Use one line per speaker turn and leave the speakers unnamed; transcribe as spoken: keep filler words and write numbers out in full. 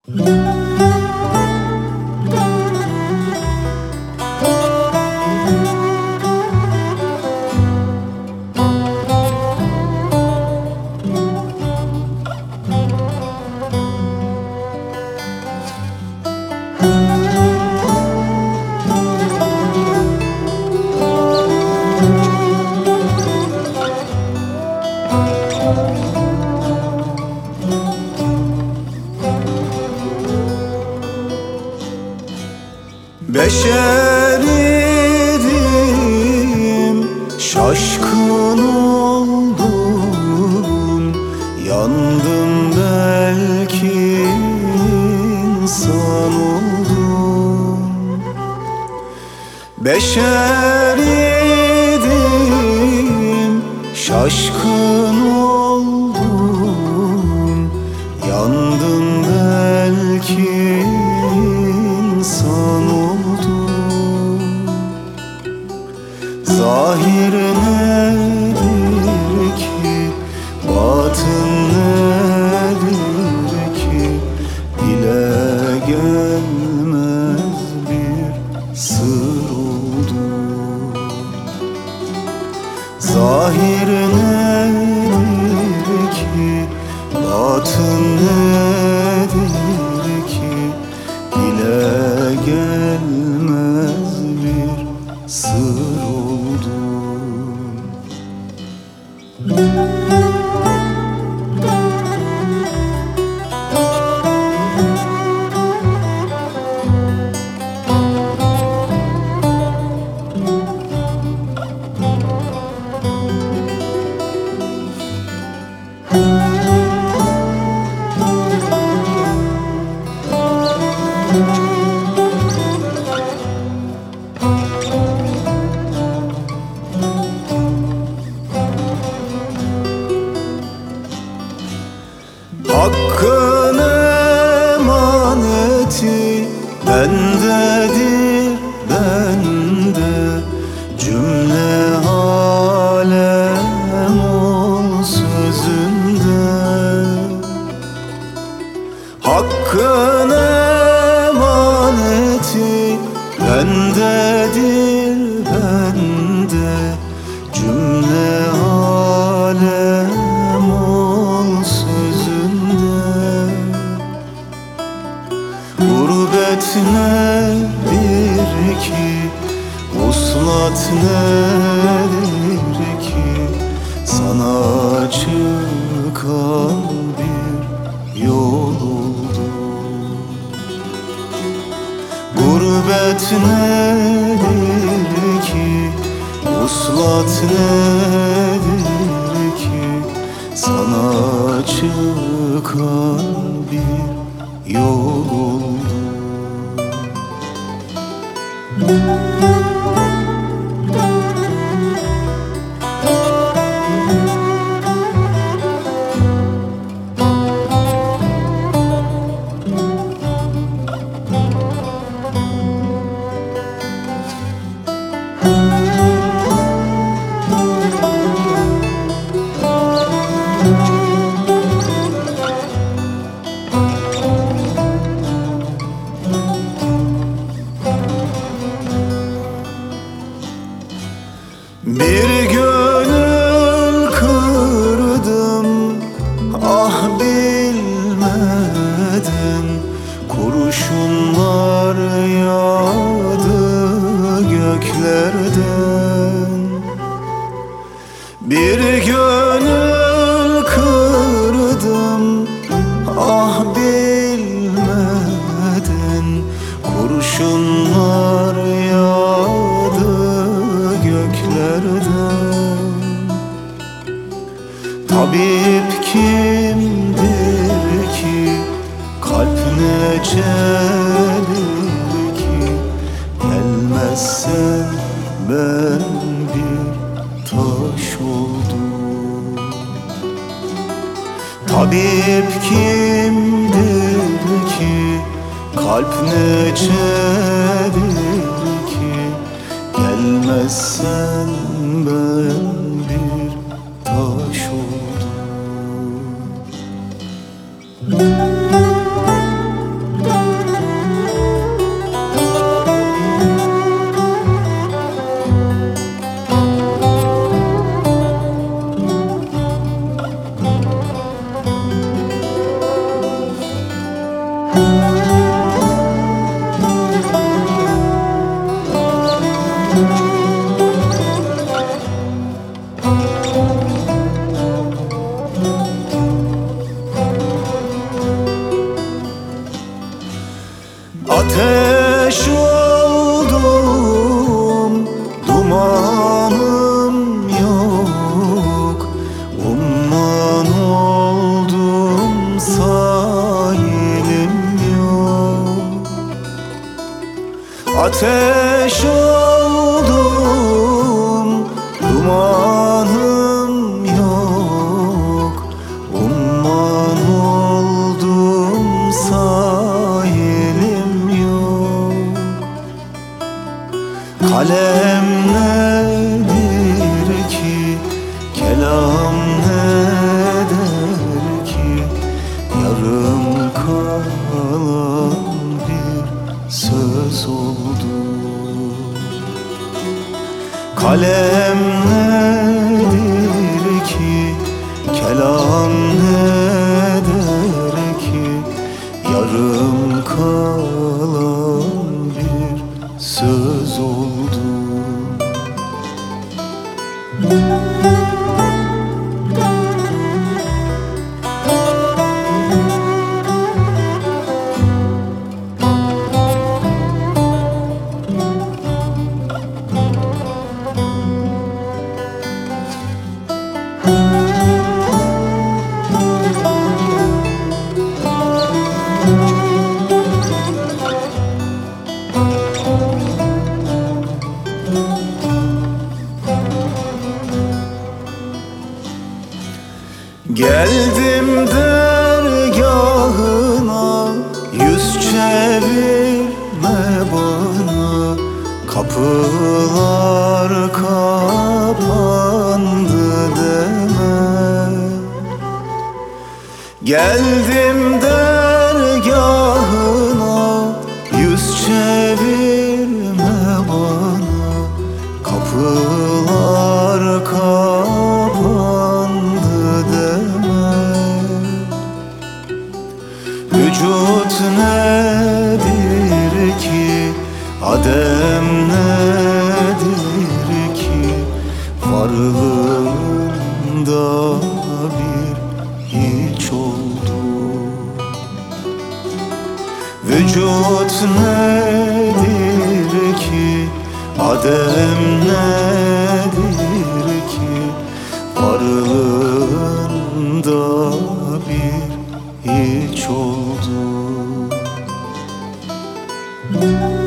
Beşer idim, şaşkın oldum, yandım belki insan oldum. Beşer idim, şaşkın oldum, yandım belki insan oldum. Zahir nedir ki, batın nedir ki, dile gelmez bir sır oldu. Zahir nedir ki, batın nedir ki, dile gelmez bir sır oldu. Hakkın emaneti bendedir, bende. Cümle alem ol sözünde. Hakkın emaneti bendedir, bende. Cümle alem ol sözünde. Gurbet nedir ki, vuslat nedir ki, sana çıkan bir yol oldu. Gurbet nedir ki, vuslat nedir ki, sana çıkan bir yol oldu. Bir gönül kırdım, ah bilmeden. Kurşunlar yağdı göklerden. Bir gönül kırdım, ah bilmeden. Kurşunlar yağdı göklerden. Tabip kimdir ki, kalp ne çelir ki, gelmezsen ben bir taş oldum. Tabip kimdir ki, kalp ne çelir ki, gelmezsen ben bir taş oldum. Ateş oldum, dumanım yok. Umman oldum, sahilim yok. Ateş oldum, dumanım yok. Umman oldum, sahilim yok. Kalem nedir ki, kelam ne der ki, yarım kalan bir söz oldu. Kalem nedir ki, kelam ne der ki, yarım kalan bir söz oldu. Geldim dergahına, yüz çevirme bana. Kapılar kapandı deme. Geldim dergahına, yüz çevirme bana. Kapılar kapandı deme. Vücut nedir ki, adem nedir ki, varlığında bir hiç oldu. Vücut nedir ki, adem nedir ki, varlığında bir hiç oldu.